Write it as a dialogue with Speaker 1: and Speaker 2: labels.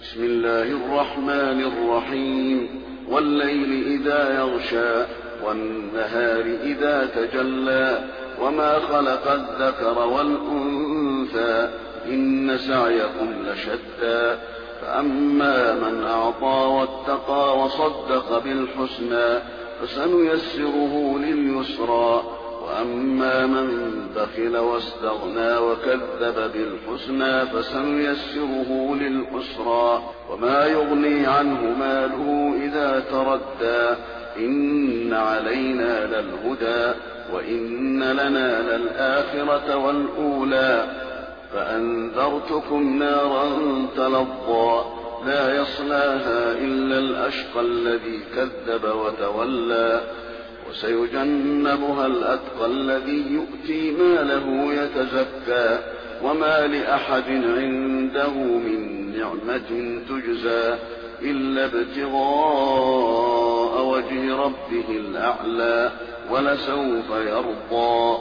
Speaker 1: بسم الله الرحمن الرحيم. والليل إذا يغشى والنهار إذا تجلى وما خلق الذكر والأنثى إن سعيكم لشتى فأما من أعطى واتقى وصدق بالحسنى فسنيسره لليسرى وأما من بخل واستغنى وكذب بالحسنى فسنيسره للعسرى وما يغني عنه ماله إذا تردى إن علينا للهدى وإن لنا للآخرة والأولى فأنذرتكم نارا تلظى لا يصلاها إلا الأشقى الذي كذب وتولى وسيجنبها الأتقى الذي يؤتي ماله يتزكى وما لأحد عنده من نعمة تجزى إلا ابتغاء وجه ربه الأعلى ولسوف يرضى.